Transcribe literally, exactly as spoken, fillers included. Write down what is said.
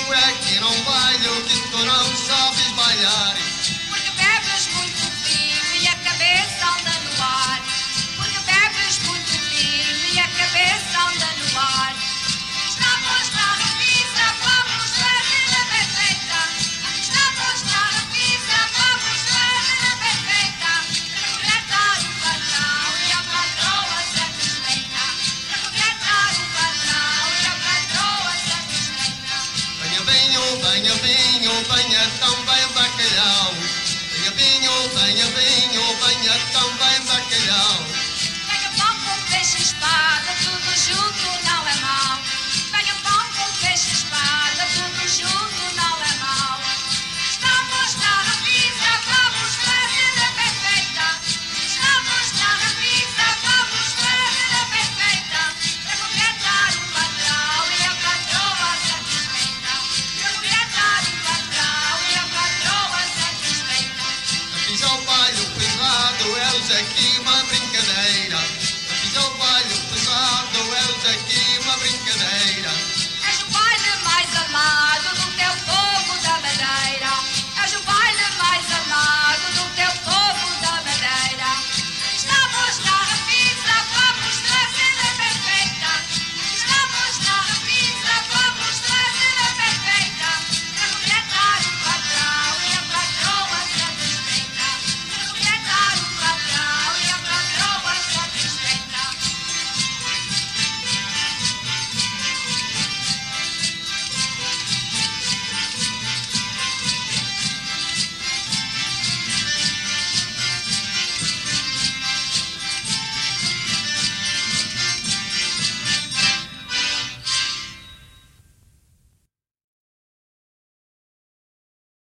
vinho é que não bailo, que tu não sabes bailar. Porque bebes muito vinho e a cabeça anda no ar. Porque bebes muito vinho e a cabeça anda no ar. Está posta na pizza, vamos fazer a perfeita. Está posta na pizza, vamos fazer a perfeita. Repretar o patrão e a patroa satisfeita. Repretar o patrão e a patroa satisfeita. Venha vinho, venha vinho, venha também bacalhau. Venha vinho, venha vinho, venha também bacalhau.